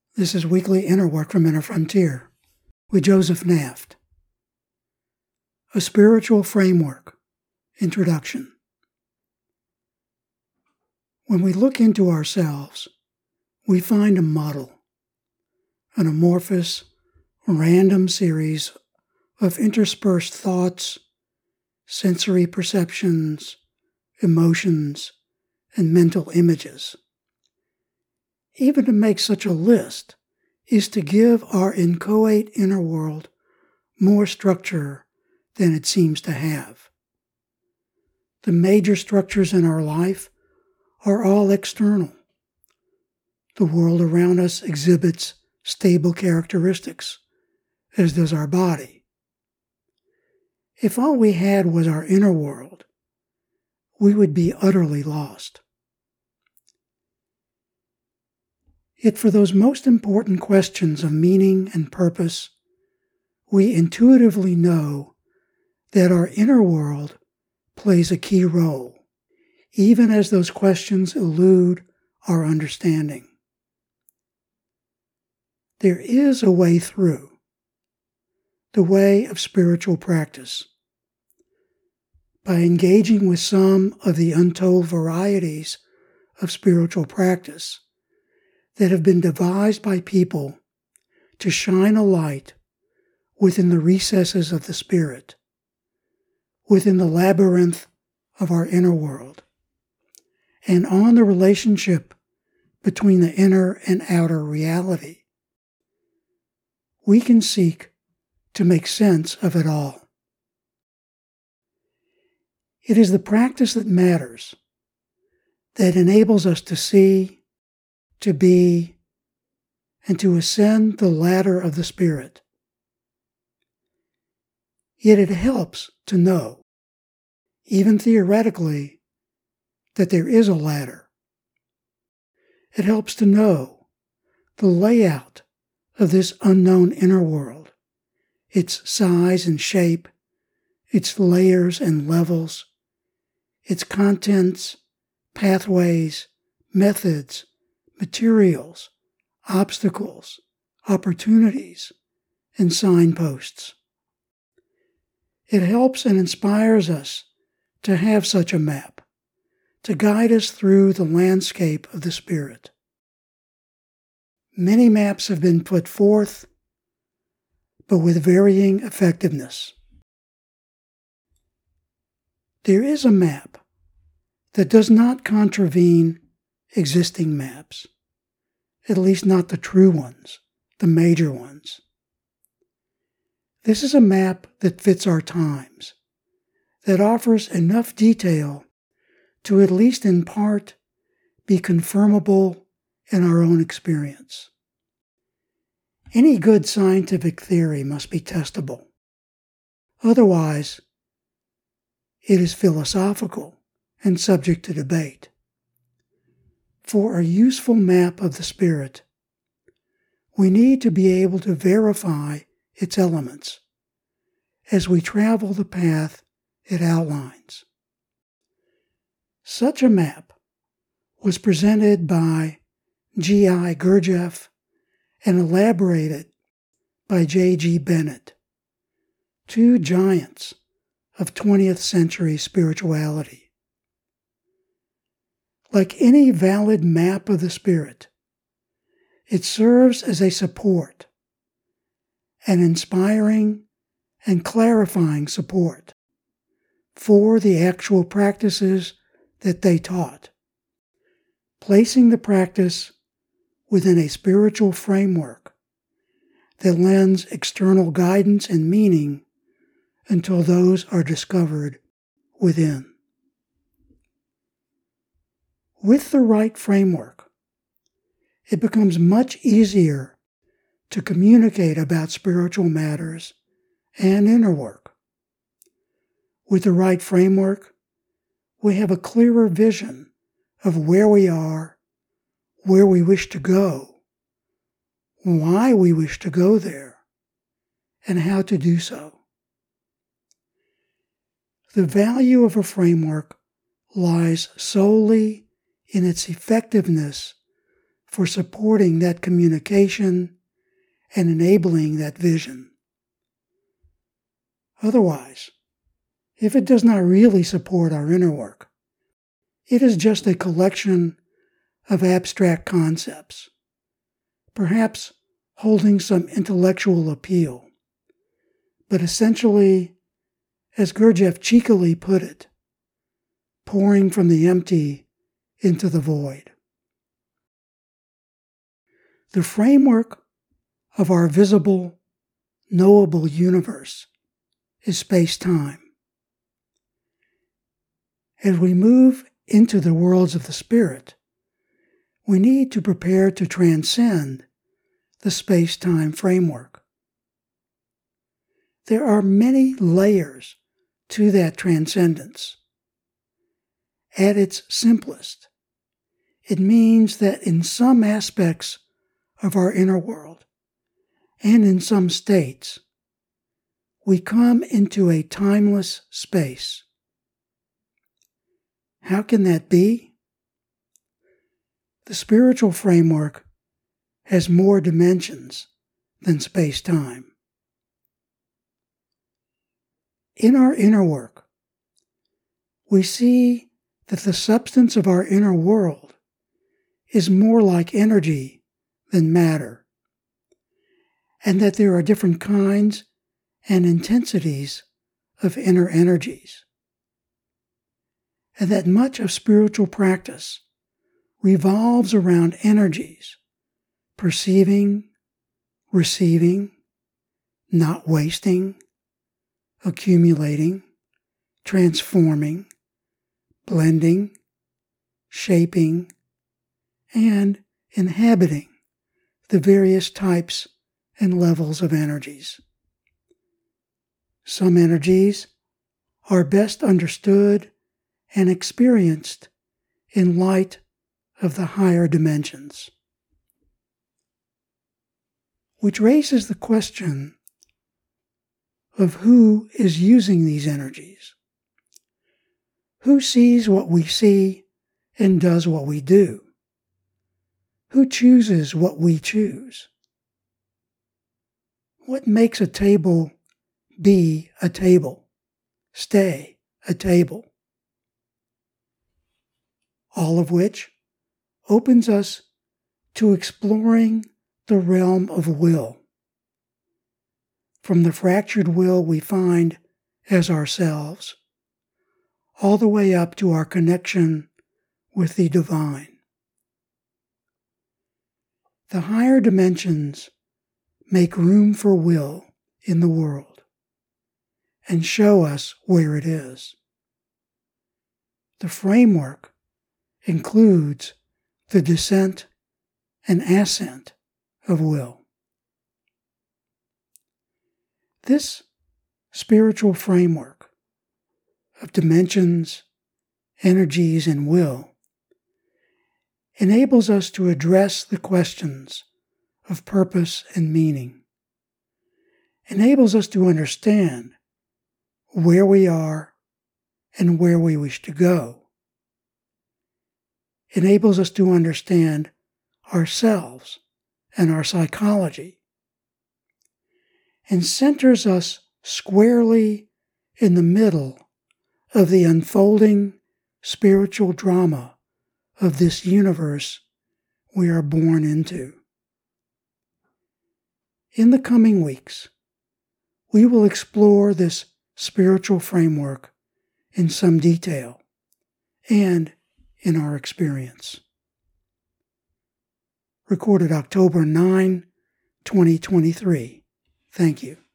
This is Weekly Inner Work from Inner Frontier with Joseph Naft. A Spiritual Framework. Introduction. When we look into ourselves, we find a model, an amorphous, random series of interspersed thoughts, sensory perceptions, emotions, and mental images. Even to make such a list is to give our inchoate inner world more structure than it seems to have. The major structures in our life are all external. The world around us exhibits stable characteristics, as does our body. If all we had was our inner world, we would be utterly lost. Yet for those most important questions of meaning and purpose, we intuitively know that our inner world plays a key role, even as those questions elude our understanding. There is a way through, the way of spiritual practice. By engaging with some of the untold varieties of spiritual practice that have been devised by people to shine a light within the recesses of the spirit, within the labyrinth of our inner world, and on the relationship between the inner and outer reality, we can seek to make sense of it all. It is the practice that matters, that enables us to see, to be, and to ascend the ladder of the Spirit. Yet it helps to know, even theoretically, that there is a ladder. It helps to know the layout of this unknown inner world, its size and shape, its layers and levels, its contents, pathways, methods, materials, obstacles, opportunities, and signposts. It helps and inspires us to have such a map, to guide us through the landscape of the Spirit. Many maps have been put forth, but with varying effectiveness. There is a map that does not contravene existing maps, at least not the true ones, the major ones. This is a map that fits our times, that offers enough detail to at least in part be confirmable in our own experience. Any good scientific theory must be testable. Otherwise, it is philosophical and subject to debate. For a useful map of the Spirit, we need to be able to verify its elements as we travel the path it outlines. Such a map was presented by G.I. Gurdjieff and elaborated by J.G. Bennett, two giants of 20th century spirituality. Like any valid map of the Spirit, it serves as a support, an inspiring and clarifying support for the actual practices that they taught, placing the practice within a spiritual framework that lends external guidance and meaning until those are discovered within. With the right framework, it becomes much easier to communicate about spiritual matters and inner work. With the right framework, we have a clearer vision of where we are, where we wish to go, why we wish to go there, and how to do so. The value of a framework lies solely in its effectiveness for supporting that communication and enabling that vision. Otherwise, if it does not really support our inner work, it is just a collection of abstract concepts, perhaps holding some intellectual appeal, but essentially, as Gurdjieff cheekily put it, pouring from the empty into the void. The framework of our visible, knowable universe is space-time. As we move into the worlds of the spirit, we need to prepare to transcend the space-time framework. There are many layers to that transcendence. At its simplest, it means that in some aspects of our inner world, and in some states, we come into a timeless space. How can that be? The spiritual framework has more dimensions than space-time. In our inner work, we see that the substance of our inner world is more like energy than matter, and that there are different kinds and intensities of inner energies, and that much of spiritual practice revolves around energies, perceiving, receiving, not wasting, accumulating, transforming, blending, shaping, and inhabiting the various types and levels of energies. Some energies are best understood and experienced in light of the higher dimensions. Which raises the question of who is using these energies. Who sees what we see and does what we do? Who chooses what we choose? What makes a table be a table, stay a table? All of which opens us to exploring the realm of will. From the fractured will we find as ourselves, all the way up to our connection with the divine. The higher dimensions make room for will in the world and show us where it is. The framework includes the descent and ascent of will. This spiritual framework of dimensions, energies, and will enables us to address the questions of purpose and meaning, enables us to understand where we are and where we wish to go, enables us to understand ourselves and our psychology, and centers us squarely in the middle of the unfolding spiritual drama of this universe we are born into. In the coming weeks, we will explore this spiritual framework in some detail and in our experience. Recorded October 9, 2023. Thank you.